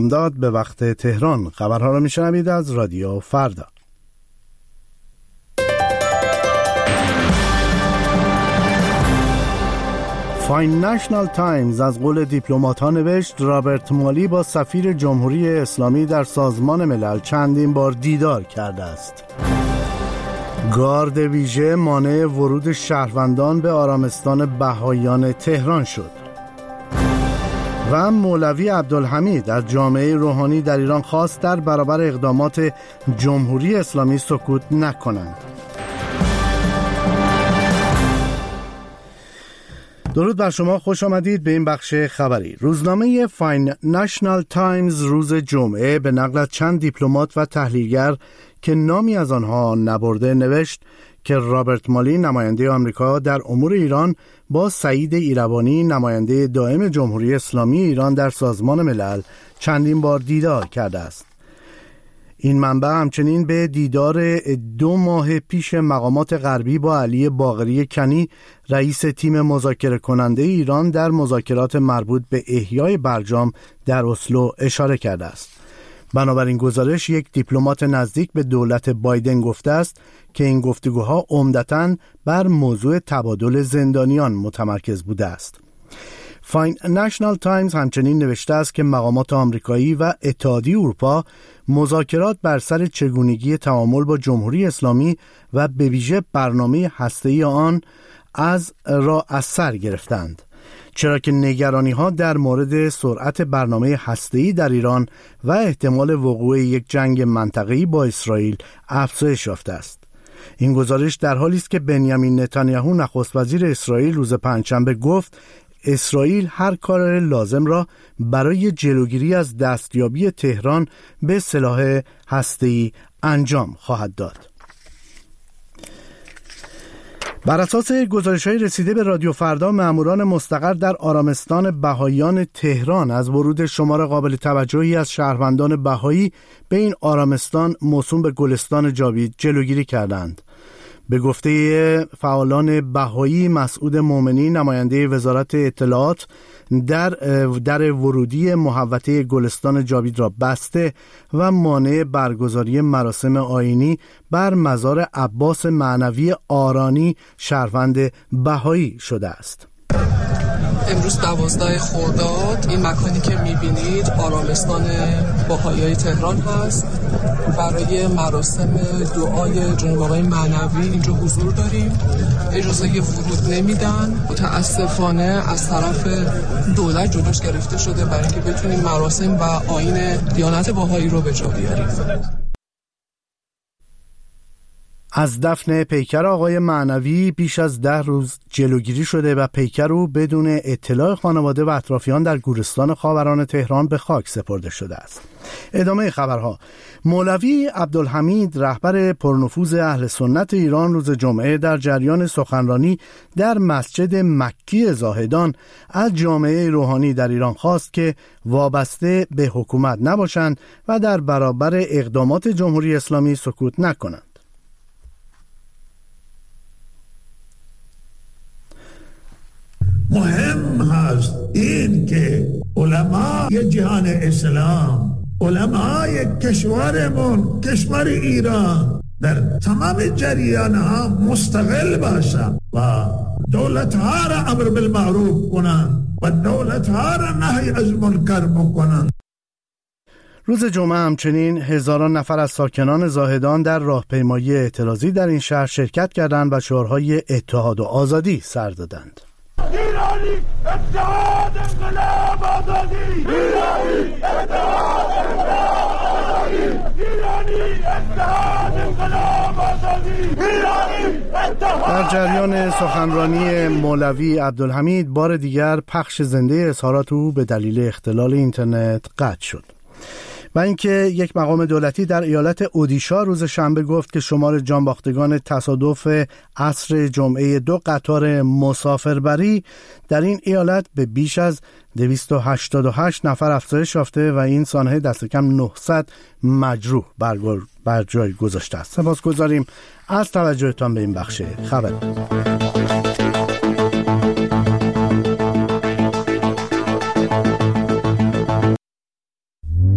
داد به وقت تهران. خبرها را میشنوید از رادیو فردا. فاینانشال تایمز از قول دیپلمات‌ها نوشت رابرت مالی با سفیر جمهوری اسلامی در سازمان ملل چندین بار دیدار کرده است. گارد ویژه مانع ورود شهروندان به آرامستان بهائیان تهران شد. و مولوی عبدالحمید از جامعه روحانی در ایران خواست در برابر اقدامات جمهوری اسلامی سکوت نکنند. درود بر شما، خوش آمدید به این بخش خبری. روزنامه فاینانشال تایمز روز جمعه به نقل از چند دیپلمات و تحلیلگر که نامی از آنها نبرده نوشت که رابرت مالی نماینده آمریکا در امور ایران با سعید ایروانی نماینده دائم جمهوری اسلامی ایران در سازمان ملل چندین بار دیدار کرده است. این منبع همچنین به دیدار 2 ماه پیش مقامات غربی با علی باقری کنی رئیس تیم مذاکره کننده ایران در مذاکرات مربوط به احیای برجام در اسلو اشاره کرده است. بنابراین گزارش یک دیپلمات نزدیک به دولت بایدن گفته است که این گفتگوها عمدتاً بر موضوع تبادل زندانیان متمرکز بوده است. فاینانشال تایمز همچنین نوشته است که مقامات آمریکایی و اتحادیه اروپا مذاکرات بر سر چگونگی تعامل با جمهوری اسلامی و به ویژه برنامه هسته‌ای آن از سر گرفتند، چرا که نگرانی‌ها در مورد سرعت برنامه هسته‌ای در ایران و احتمال وقوع یک جنگ منطقه‌ای با اسرائیل افزایش یافته است. این گزارش در حالی است که بنیامین نتانیاهو نخست وزیر اسرائیل روز پنجشنبه گفت اسرائیل هر کار لازم را برای جلوگیری از دستیابی تهران به سلاح هسته‌ای انجام خواهد داد. بر اساس گزارش‌های رسیده به رادیو فردا، ماموران مستقر در آرامستان بهائیان تهران از ورود شمار قابل توجهی از شهروندان بهایی به این آرامستان موسوم به گلستان جاوید جلوگیری کردند. به گفته فعالان بهایی، مسعود مومنی نماینده وزارت اطلاعات در ورودی محوطه گلستان جاوید را بسته و مانع برگزاری مراسم آیینی بر مزار عباس معنوی آرانی شهروند بهایی شده است. امروز 12 خرداد این مکانی که می‌بینید آرامستان بهائیای تهران هست. برای مراسم دعای جناب آقای معنوی اینجا حضور داریم. اجازه ورود نمیدن، متاسفانه از طرف دولت جلوش گرفته شده برای اینکه بتونیم مراسم و آیین دیانت بهایی رو به جا بیاریم. از دفن پیکر آقای معنوی بیش از 10 روز جلوگیری شده و پیکر او بدون اطلاع خانواده و اطرافیان در گورستان خاوران تهران به خاک سپرده شده است. ادامه خبرها. مولوی عبدالحمید رهبر پرنفوذ اهل سنت ایران روز جمعه در جریان سخنرانی در مسجد مکی زاهدان از جامعه روحانی در ایران خواست که وابسته به حکومت نباشند و در برابر اقدامات جمهوری اسلامی سکوت نکنند. مهم هست این که علمای جهان اسلام، علمای کشورمون، کشور ایران در تمام جریان ها مستقل باشند و دولت ها را امر بالمعروف کنند و دولت ها را نهی از منکر بکنند. روز جمعه همچنین هزاران نفر از ساکنان زاهدان در راهپیمایی اعتراضی در این شهر شرکت کردند و شعارهای اتحاد و آزادی سر دادند. ایرانی اتحاد انقلاب آزادی، ایرانی اتحاد آزادی، ایرانی اتحاد انقلاب آزادی، ایرانی اتحاد. در جریان سخنرانی مولوی عبدالحمید بار دیگر پخش زنده اظهارات او به دلیل اختلال اینترنت قطع شد. و اینکه یک مقام دولتی در ایالت اودیشا روز شنبه گفت که شمار جانباختگان تصادف عصر جمعه 2 قطار مسافربری در این ایالت به بیش از 288 نفر افزایش یافته و این سانحه دست کم 900 مجروح بر جای گذاشته است. سپاسگزاریم از توجهتان به این بخش خبر.